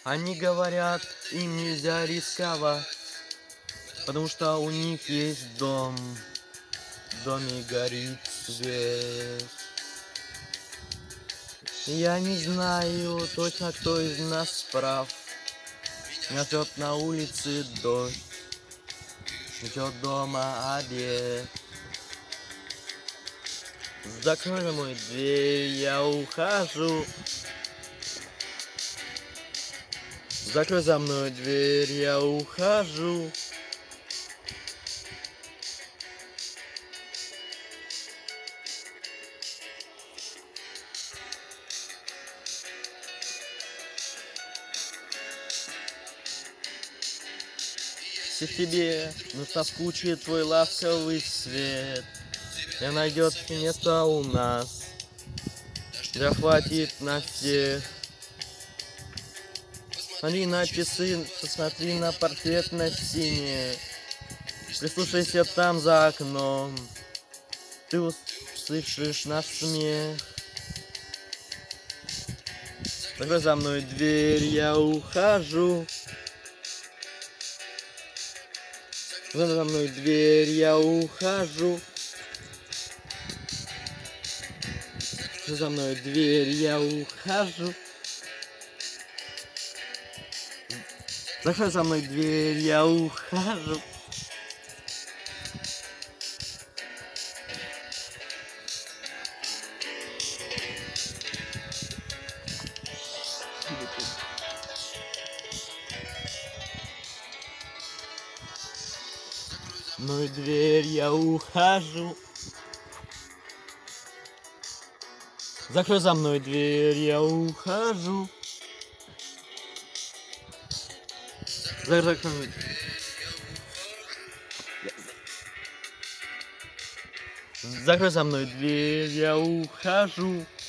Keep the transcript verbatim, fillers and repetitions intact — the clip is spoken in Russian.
Они говорят, им нельзя рисковать, потому что у них есть дом. В доме горит свет. Я не знаю точно, кто из нас прав. Меня ждет на улице дождь, ждет дома обед. Закрой за мой дверь, я ухожу. Закрой за мной дверь, я ухожу. Если тебе наскучит твой ласковый свет, и найдет место у нас, да хватит на всех. Смотри на часы, посмотри на портрет на стене, прислушайся там за окном, ты услышишь наш смех. Закрой за мной дверь, я ухожу. Закрой за мной дверь, я ухожу. Закрой за мной дверь, я ухожу. Закрой за мной дверь, я ухожу. Мою дверь, я ухожу. Закрой за мной дверь, я ухожу. Закрой. Закрой за мной дверь, я ухожу.